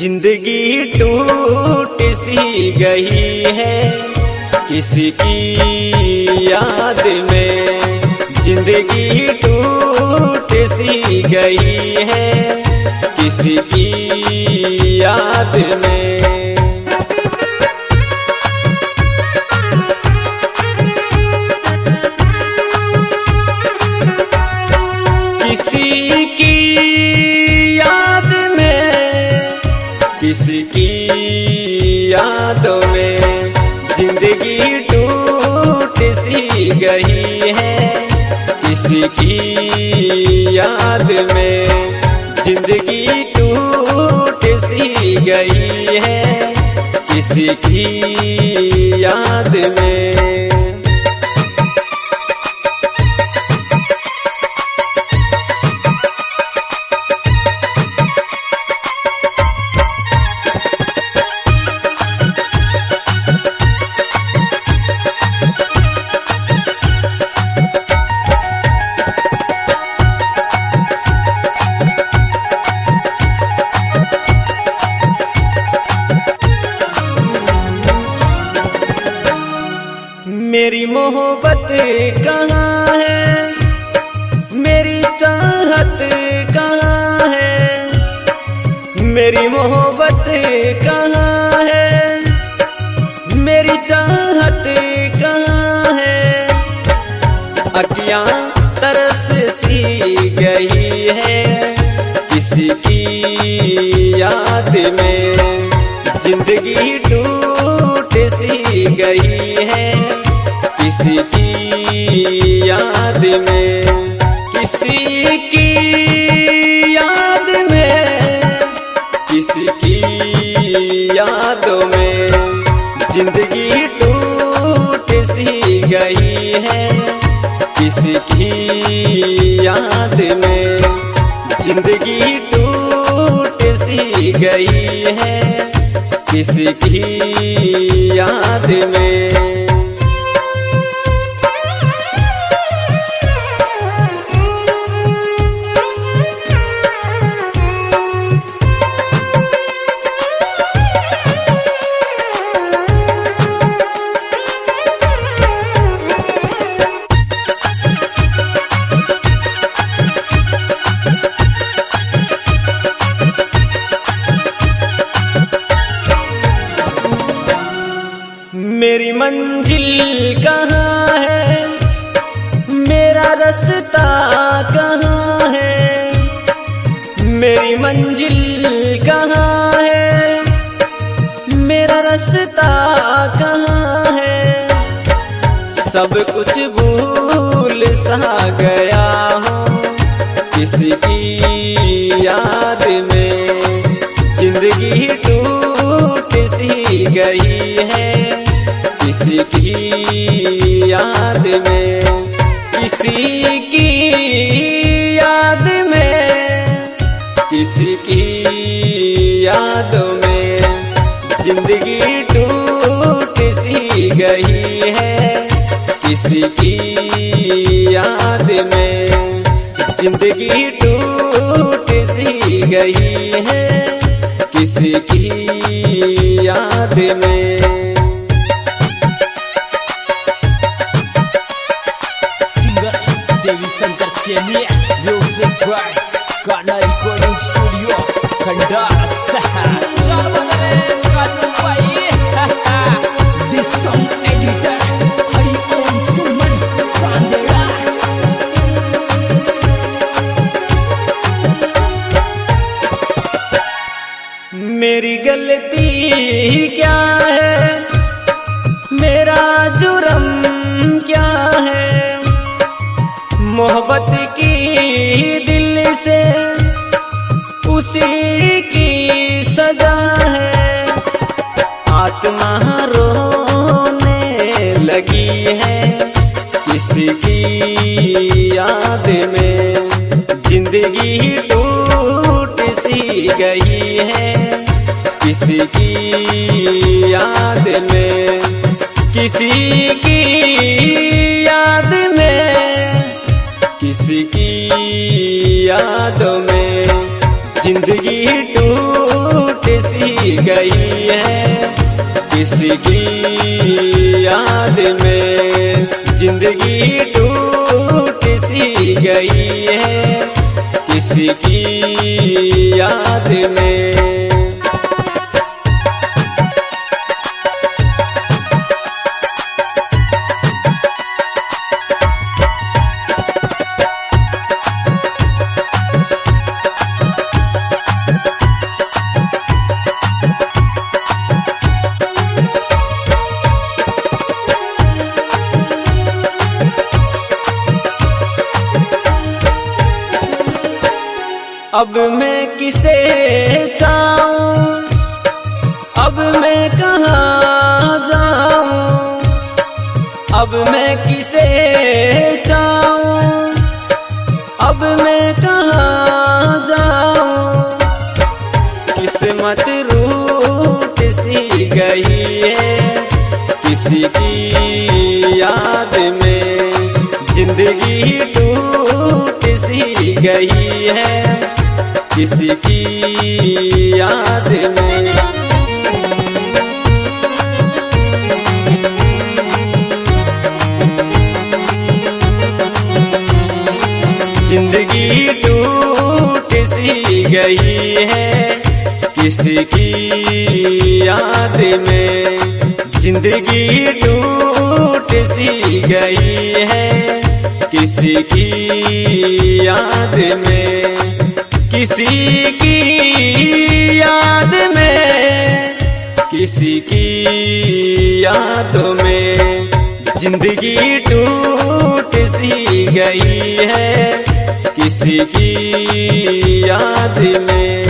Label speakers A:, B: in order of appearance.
A: जिंदगी टूट सी गई है किसी की याद में, जिंदगी टूट सी गई है किसी की याद में। किसी की याद में, किसी की यादों में जिंदगी टूट सी गई है किसी की याद में, जिंदगी टूट सी गई है किसी की याद में। मेरी मोहब्बत कहाँ है, मेरी चाहत कहाँ है, मेरी मोहब्बत कहाँ है, मेरी चाहत कहाँ है। अखियाँ तरस सी गई है किसी की याद में, जिंदगी टूट सी गई है किसी की याद में। किसी की याद में, किसी की यादों में जिंदगी टूट सी गई है किसी की याद में, जिंदगी टूट सी गई है किसी की याद में। मेरी मंजिल कहाँ है, मेरा रास्ता कहाँ है, मेरी मंजिल कहाँ है, मेरा रास्ता कहाँ है। सब कुछ भूल सा गया हूँ किसी की याद में, जिंदगी टूट सी गई है किसी की याद में। किसी की याद में, किसी की यादों में जिंदगी टूट सी गई है किसी की याद में, जिंदगी टूट सी गई है किसी की याद में।
B: Music Cry Karena Recording Studio Kandas. Coba kalian lupai This song editor Hari Om Suman Sandera.
A: मेरी गलती क्या है, मेरा जुर्म क्या है, मोहब्बत की दिल से उसी की सजा है। आत्मा रोने लगी है किसी की याद में, जिंदगी टूट सी गई है किसी की याद में। किसी की याद में, किसी की यादों में जिंदगी टूट सी गई है, किसी की याद में जिंदगी टूट सी गई है, किसी की याद में। अब मैं किसे चाहूं, अब मैं कहाँ जाऊं, अब मैं किसे चाहूं, अब मैं कहाँ जाऊं। किस्मत रूठ सी गई है, किसी की याद में जिंदगी टूट सी गई है, किसी की याद में। जिंदगी टूट सी गई है, किसी की याद में। जिंदगी टूट सी गई है, किसी की याद में। किसी की याद में, किसी की यादों में जिंदगी टूट सी गई है, किसी की याद में।